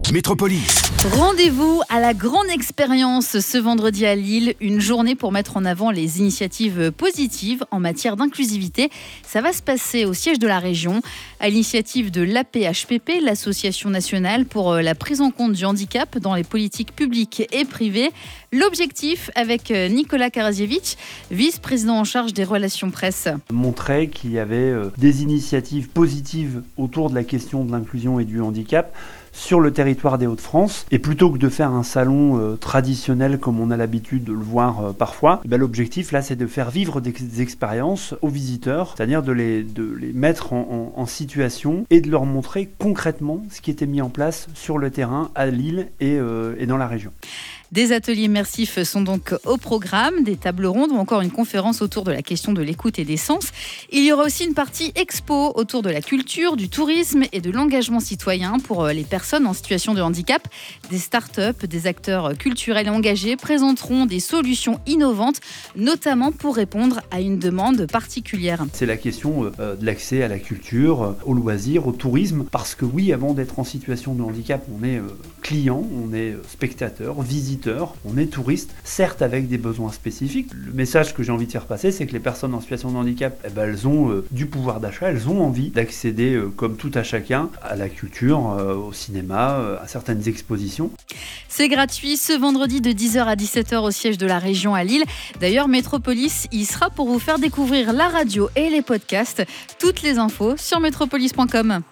Métropolis. Rendez-vous à la grande expérience ce vendredi à Lille, une journée pour mettre en avant les initiatives positives en matière d'inclusivité. Ça va se passer au siège de la région, à l'initiative de l'APHPP, l'Association nationale pour la prise en compte du handicap dans les politiques publiques et privées. L'objectif, avec Nicolas Karaziewicz, vice-président en charge des relations presse. Montrer qu'il y avait des initiatives positives autour de la question de l'inclusion et du handicap sur le territoire des Hauts-de-France. Et plutôt que de faire un salon traditionnel comme on a l'habitude de le voir parfois, l'objectif là c'est de faire vivre des expériences aux visiteurs, c'est-à-dire de les mettre en situation et de leur montrer concrètement ce qui était mis en place sur le terrain à Lille et dans la région. Des ateliers immersifs sont donc au programme, des tables rondes ou encore une conférence autour de la question de l'écoute et des sens. Il y aura aussi une partie expo autour de la culture, du tourisme et de l'engagement citoyen pour les personnes en situation de handicap. Des startups, des acteurs culturels et engagés présenteront des solutions innovantes, notamment pour répondre à une demande particulière. C'est la question de l'accès à la culture, au loisir, au tourisme, parce que oui, avant d'être en situation de handicap, on est client, on est spectateur, visiteur, on est touriste, certes avec des besoins spécifiques. Le message que j'ai envie de faire passer, c'est que les personnes en situation de handicap, elles ont du pouvoir d'achat, elles ont envie d'accéder, comme tout à chacun, à la culture, au cinéma, à certaines expositions. C'est gratuit ce vendredi de 10h à 17h au siège de la région à Lille. D'ailleurs, Métropolis y sera pour vous faire découvrir la radio et les podcasts. Toutes les infos sur métropolis.com.